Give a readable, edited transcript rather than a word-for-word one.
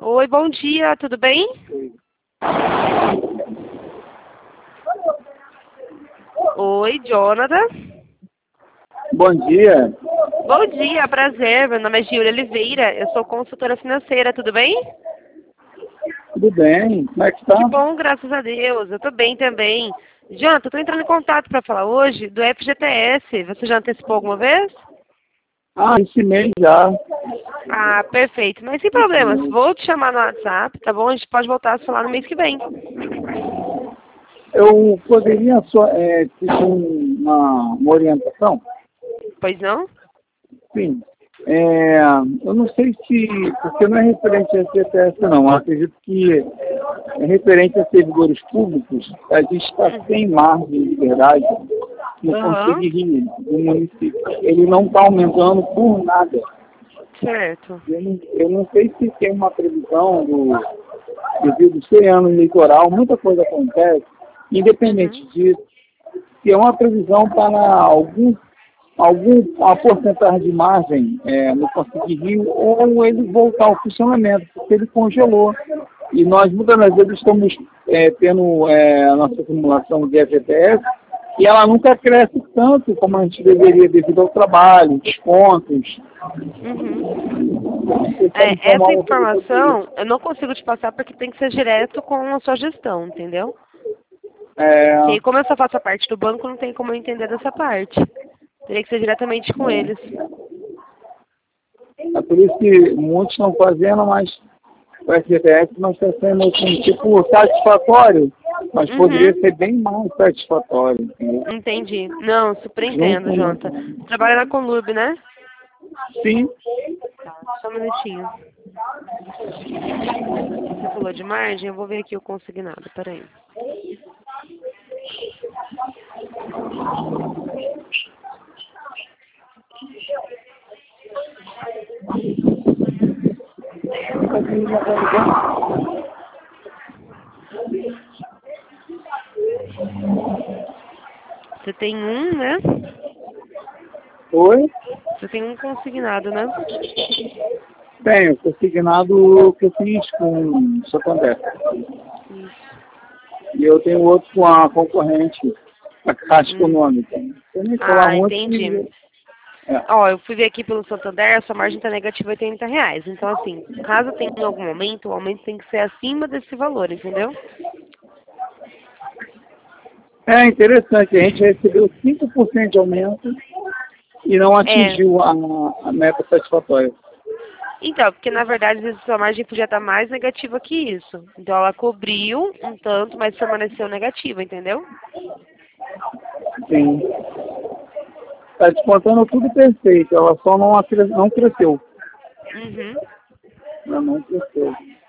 Oi, bom dia, tudo bem? Oi, Jonathan. Bom dia, Bom dia, prazer. Meu nome é Giulia Oliveira, eu sou consultora financeira, tudo bem? tudo bem? Como é que está? Que bom, graças a Deus. Eu tô bem também. Jonathan, eu tô entrando em contato para falar hoje do FGTS. Você já antecipou alguma vez? Esse mês já. Ah, perfeito. Mas sem problemas. Vou te chamar no WhatsApp, tá bom? A gente pode voltar a falar no mês que vem. Eu poderia só pedir uma orientação? Pois não? Sim. Eu não sei se, porque não é referente a CTS não, eu acredito que é referente a servidores públicos, a gente está sem margem de verdade no Aham. Conselho Rio, do município. Ele não está aumentando por nada. Certo. Eu não sei se tem uma previsão devido ser ano eleitoral, muita coisa acontece, independente Uhum. disso, se é uma previsão para uma porcentagem de margem no Conselho de Rio, ou ele voltar ao funcionamento, porque ele congelou. E nós muitas das vezes estamos tendo a nossa acumulação de FGTS, e ela nunca cresce tanto como a gente deveria devido ao trabalho, descontos. Uhum. Você pode Essa informar um pouco sobre informação isso. eu não consigo te passar porque tem que ser direto com a sua gestão, entendeu? É, Que como eu só faço a parte do banco, não tem como eu entender dessa parte. Teria que ser diretamente com eles. É por isso que muitos estão fazendo, mas o FGTS não está sendo assim, tipo, satisfatório, mas poderia Uhum. ser bem mais satisfatório, entendeu? Entendi. Não, super entendo, Junto Jonathan. Você trabalha na Conlurb, né? sim, Só um minutinho. Você falou de margem, eu vou ver aqui o consignado, peraí. Você tem um, né? oi, Você tem um consignado, né? tenho, consignado que eu fiz com o Santander. Isso. E eu tenho outro com a concorrente, a Caixa Hum. Econômica. Eu nem falar Ah, muito entendi. que... É, Ó, eu fui ver aqui pelo Santander, a sua margem está negativa R$ 80. Então, assim, caso tenha em algum momento, o aumento tem que ser acima desse valor, entendeu? é interessante, a gente recebeu 5% de aumento e não É. atingiu a meta satisfatória. Então, porque na verdade, às vezes, a sua margem podia estar mais negativa que isso. Então, ela cobriu um tanto, mas permaneceu negativa, entendeu? Sim. Está descontando tudo perfeito, ela só não cresceu. Uhum. Ela não cresceu.